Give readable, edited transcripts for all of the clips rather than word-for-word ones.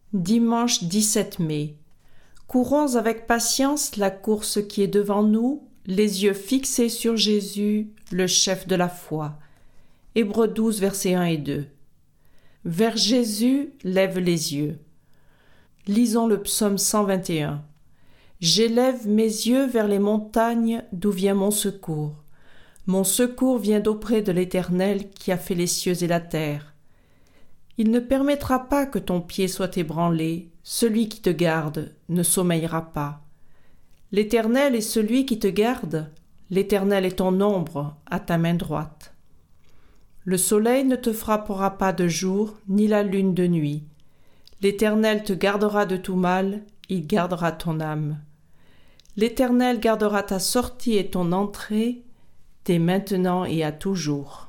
Dimanche 17 mai. Courons avec patience la course qui est devant nous, les yeux fixés sur Jésus, le chef de la foi. Hébreux 12, versets 1 et 2. Vers Jésus, lève les yeux. Lisons le psaume 121. J'élève mes yeux vers les montagnes d'où vient mon secours. Mon secours vient d'auprès de l'Éternel qui a fait les cieux et la terre. Il ne permettra pas que ton pied soit ébranlé, celui qui te garde ne sommeillera pas. L'Éternel est celui qui te garde, l'Éternel est ton ombre à ta main droite. Le soleil ne te frappera pas de jour, ni la lune de nuit. L'Éternel te gardera de tout mal, il gardera ton âme. L'Éternel gardera ta sortie et ton entrée, dès maintenant et à toujours.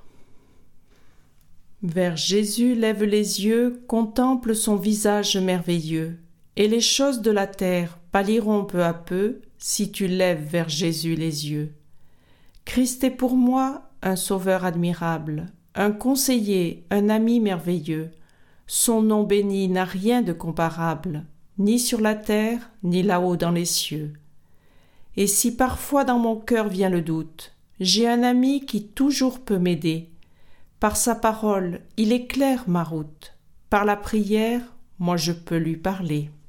Vers Jésus lève les yeux, contemple son visage merveilleux, et les choses de la terre pâliront peu à peu si tu lèves vers Jésus les yeux. Christ est pour moi un sauveur admirable, un conseiller, un ami merveilleux. Son nom béni n'a rien de comparable, ni sur la terre, ni là-haut dans les cieux. Et si parfois dans mon cœur vient le doute, j'ai un ami qui toujours peut m'aider. Par sa parole, il éclaire ma route. Par la prière, moi je peux lui parler.